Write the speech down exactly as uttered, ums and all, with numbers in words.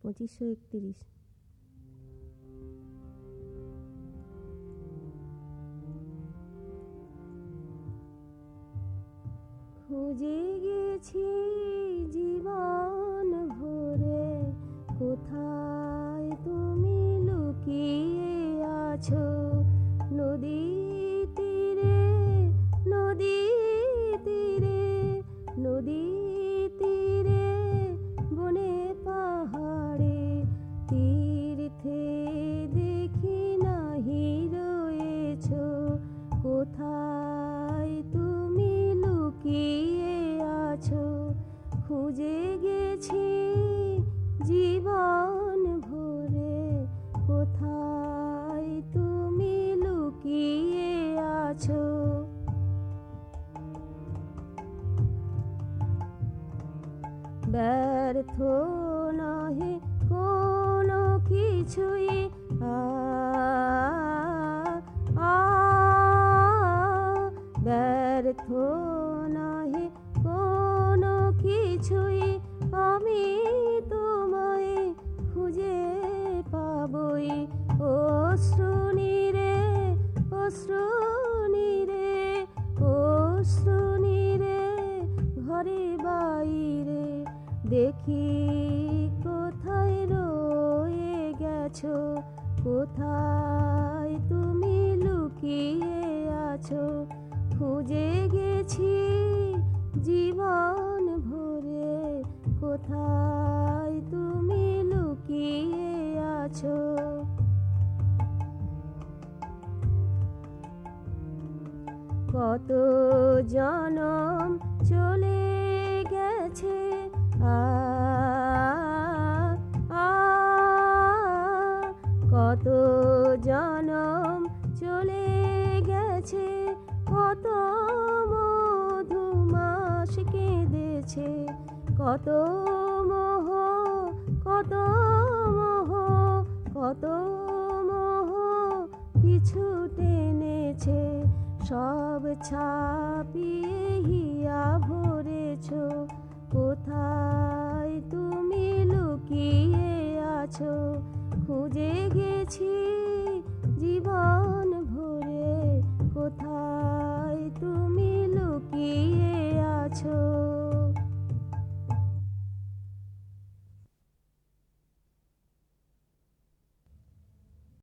পঁচিশশো একত্রিশ। খুঁজে গেছি জীবন ভরে, কোথায় তুমি লুকিয়ে আছো। নদী তীরে, নদী তীরে, নদী তীরে, বনে পাহাড়ে, তীর্থে দেখি নাহি রয়েছো। কোথায় তুমি লুকিয়ে আছো। খুঁজে গেছি জীবন ভরে, কোথায় তুমি লুকিয়ে আছো। ব্যর্থ নহে কোনো কিছুই, আ আ ব্যর্থ নহে কোনো কিছুই, আমি তোমায় খুঁজে পাবই। অশ্রু নীরে, অশ্রু নীরে, অশ্রু নীরে, ঘরে বাইরে দেখি কোথায় রয়ে গেছো। কোথায় তুমি লুকিয়ে আছো। খুঁজে গেছি জীবন ভরে, কোথায় তুমি লুকিয়ে আছো। কত জনম চলে গেছে, আ আ কত জনম চলে গেছে, কত মধুমাস কেঁদেছে। কত মোহ, কত মোহ, কত মোহ পিছু টেনেছে। সব ছাপিয়ে হিয়া ভরেছো। কোথায় তুমি লুকিয়ে আছো। খুঁজে গেছি